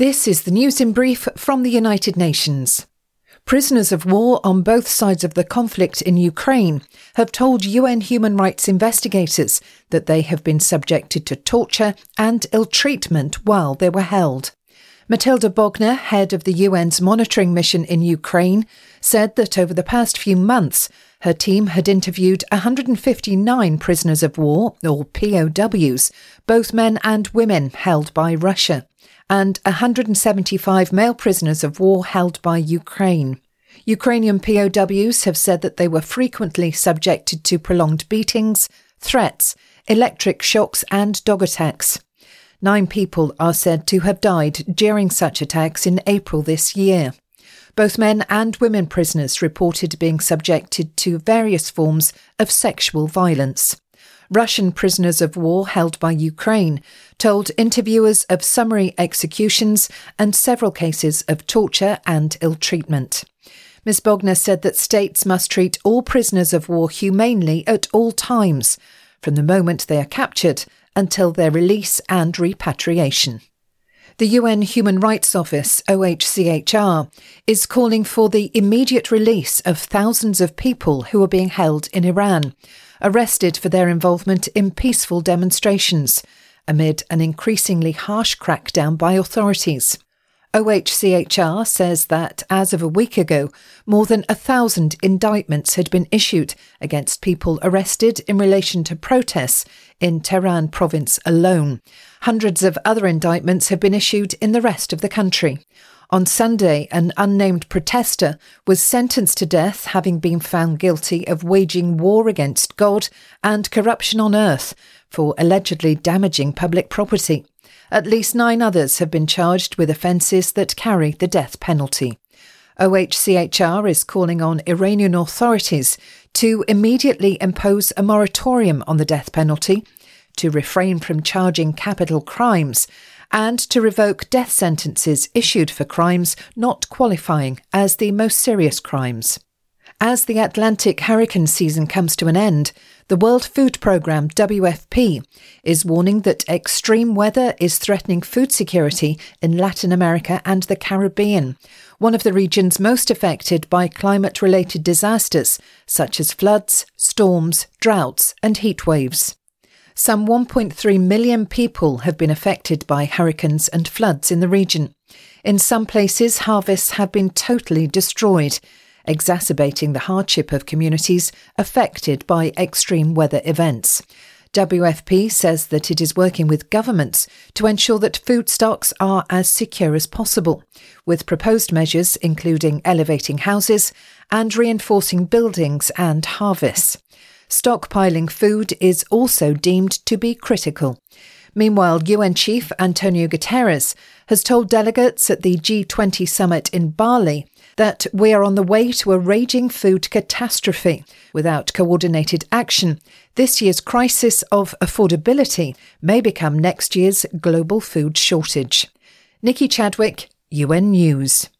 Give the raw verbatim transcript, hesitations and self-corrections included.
This is the news in brief from the United Nations. Prisoners of war on both sides of the conflict in Ukraine have told U N human rights investigators that they have been subjected to torture and ill-treatment while they were held. Matilda Bogner, head of the U N's monitoring mission in Ukraine, said that over the past few months, her team had interviewed one hundred fifty-nine prisoners of war, or P O Ws, both men and women held by Russia, and one hundred seventy-five male prisoners of war held by Ukraine. Ukrainian P O Ws have said that they were frequently subjected to prolonged beatings, threats, electric shocks and dog attacks. Nine people are said to have died during such attacks in April this year. Both men and women prisoners reported being subjected to various forms of sexual violence. Russian prisoners of war held by Ukraine told interviewers of summary executions and several cases of torture and ill-treatment. Miz Bogner said that states must treat all prisoners of war humanely at all times, from the moment they are captured until their release and repatriation. The U N Human Rights Office, O H C H R, is calling for the immediate release of thousands of people who are being held in Iran, arrested for their involvement in peaceful demonstrations, amid an increasingly harsh crackdown by authorities. O H C H R says that, as of a week ago, more than a thousand indictments had been issued against people arrested in relation to protests in Tehran province alone. Hundreds of other indictments have been issued in the rest of the country. On Sunday, an unnamed protester was sentenced to death, having been found guilty of waging war against God and corruption on earth for allegedly damaging public property. At least nine others have been charged with offences that carry the death penalty. O H C H R is calling on Iranian authorities to immediately impose a moratorium on the death penalty, to refrain from charging capital crimes, and to revoke death sentences issued for crimes not qualifying as the most serious crimes. As the Atlantic hurricane season comes to an end, the World Food Programme, W F P, is warning that extreme weather is threatening food security in Latin America and the Caribbean, one of the regions most affected by climate-related disasters such as floods, storms, droughts and heat waves. Some one point three million people have been affected by hurricanes and floods in the region. In some places, harvests have been totally destroyed, exacerbating the hardship of communities affected by extreme weather events. W F P says that it is working with governments to ensure that food stocks are as secure as possible, with proposed measures including elevating houses and reinforcing buildings and harvests. Stockpiling food is also deemed to be critical. Meanwhile, U N Chief Antonio Guterres has told delegates at the G twenty summit in Bali that we are on the way to a raging food catastrophe. Without coordinated action, this year's crisis of affordability may become next year's global food shortage. Nikki Chadwick, U N News.